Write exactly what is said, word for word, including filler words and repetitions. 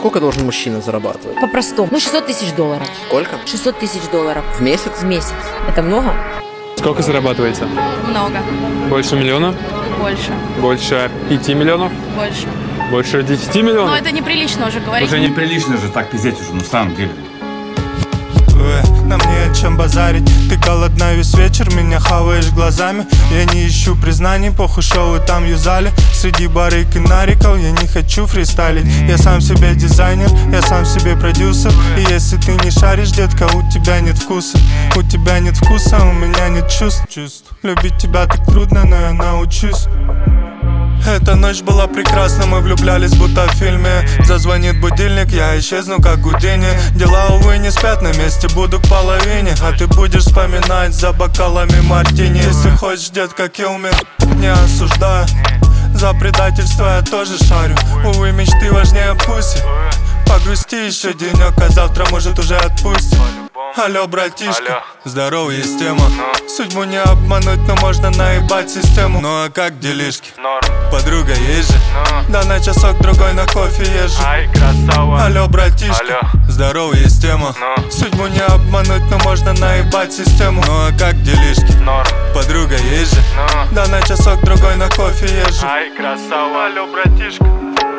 сколько должен мужчина зарабатывать? По-простому. Ну, шестьсот тысяч долларов. Сколько? шестьсот тысяч долларов. В месяц? В месяц. Это много? Сколько зарабатываете? Много. Больше миллиона? Больше. Больше пяти миллионов? Больше. Больше десяти миллионов? Но это неприлично уже говорить. Уже неприлично же так пиздеть уже, на самом деле. Нам не о чем базарить. Ты голодна весь вечер, меня хаваешь глазами. Я не ищу признаний, похуй шоу там юзали. Среди барыг и нариков я не хочу фристайлить. Я сам себе дизайнер, я сам себе продюсер. И если ты не шаришь, детка, у тебя нет вкуса. У тебя нет вкуса, у меня нет чувств. Любить тебя так трудно, но я научусь. Эта ночь была прекрасна, мы влюблялись будто в фильме. Зазвонит будильник, я исчезну как Гудини. Дела, увы, не спят, на месте буду к половине. А ты будешь вспоминать за бокалами мартини. Если хочешь, детка, kill me, не осуждаю. За предательство я тоже шарю. Увы, мечты важнее пуси. Погрусти еще денек, а завтра, может, уже отпустим. Алло, братишка, здорово, есть тема. Судьбу не обмануть, но можно наебать систему. Ну а как делишки? Подруга есть же? Да на часок другой на кофе езжу. Алло, братишка, здорово, есть тема. Судьбу не обмануть, но можно наебать систему. Ну а как делишки? Подруга есть же? Да на часок другой на кофе езжу. Алло, братишка.